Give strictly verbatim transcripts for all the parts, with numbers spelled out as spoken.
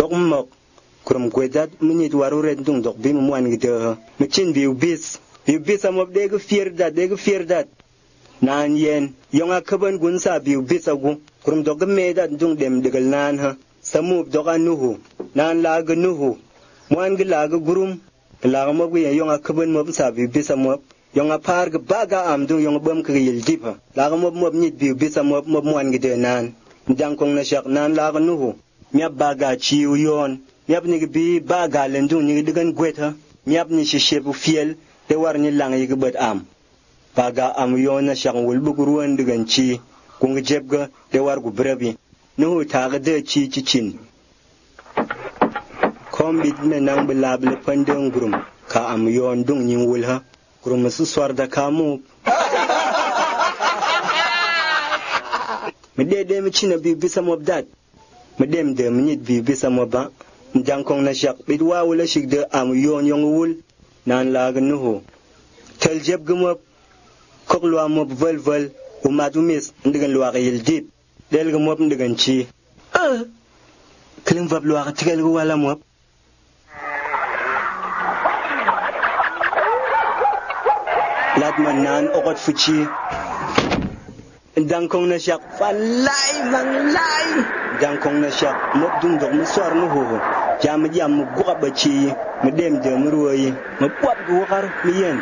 dok mok kurum gwedat minit warure dung dok bi mwan gide michin bi ubis bi ubis amob de ge fierda de ge fierda nan yen yonga kaban gunsa bi ubis agu kurum dok me da dung dem degal nan ha samub dok anuhu nan la ge nuhu mwan ge la ge gurum la ga mob ye yonga kaban mob sa bi ubis amob yonga par ge baga am dung yonga bam ke yil dipa la ga mob mob nit bi ubis amob mob mwan gide nan dang kong na shak nan la ge nuhu nyab baga chiu yon nyab ni bi baga lendung ni digan gweta nyab ni shishebu fiel de war ni lang yi gbet am baga am yon na shak wul buguruan digan chi kung jebga de war gu brebi nu ta ga de chi chi chin kombit me nang bilable pandeng gurum ka am yon dung ni wul ha gurum su swar da kamu me de de mi china bi bisam of that medem de minit bi bisam ba jankong na shak bidwa wala shigde am yon yong wul nan la gnuhu tel jeb gumop koklo am vol vol o madumis ndigan lo yil dip del gumop ndigan chi ah klim vab lo ak tigel wala mop lat man nan okot fuchi jankong na shak falai man lai jankong na shak mop dung dok mu swar nu ho jam jam mu gwa bachi mu dem de mu ruyi mu kwat gu war mi yen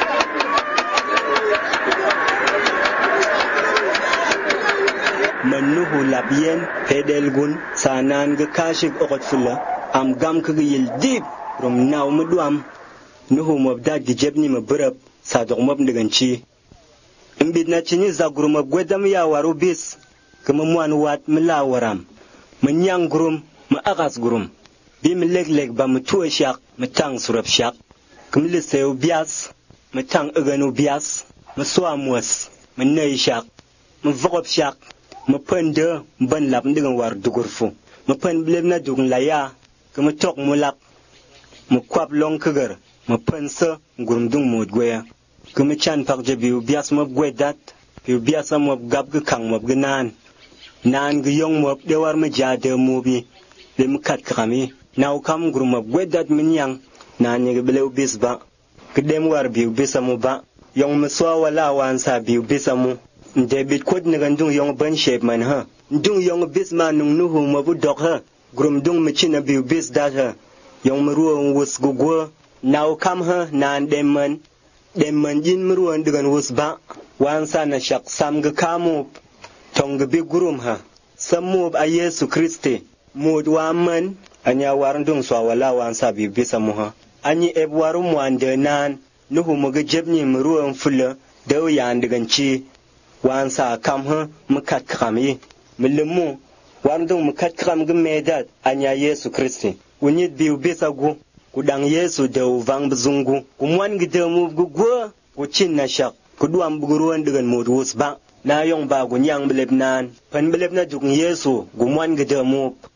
man nu ho labien pedel gun sanan ga kashik okot fulla am gam ka yil dip rum naw mu duam nu ho mob da gijebni mu burab sa dok mob ndigan chi imbit na chini za gurum gwedam ya waru bis kuma mwan wat mila waram manyang gurum ma agas gurum bi mi leg leg ba mu tuwa shak mu tang surab shak kum li sayo bias mu tang aganu bias mu swa mwas mu nay shak mu vogop shak mu pende ban lap ndigan war dugurfu mu pen blem na dugun la ya kuma tok mu lap mu kwap long kagar mu pensa gurum dung mod goya kuma chan pak je biu bias mob gwedat biu bias mob gab ge kang mob ge nan nan ge yong mob de war ma ja de mobi le mu kat krami naw kam grum mob gwedat min yang nan ye ge bleu bis ba ge dem war biu bis amu ba yong ma so wala wan sa biu bis amu de bit kod ne gandung yong ban shape man ha dung yong bis man nung nu hu mob dok ha grum dung mi china biu bis da ha yong ma ruwa wus gu go naw kam ha nan dem man dem man jin mruwan digan wusba wan sana shak sam ga kamu tong ga bi gurum ha samu a Yesu Kristi mod wa man anya warandung so wala wan sa bi bisa mu ha anyi eb warum wande nan nuhu mu ga jebni mruwan fulla da ya digan ci wan sa kam ha mukat krami milimu warandung mukat kram ga medat anya Yesu Kristi unyit bi bisa gu kudang Yesu da vang bzungu kumwan gide mu gugwa ku chin na shak kuduam buguruan dengan modus ba na yong ba gunyang belebnan pan belebna duk Yesu gumwan gide mu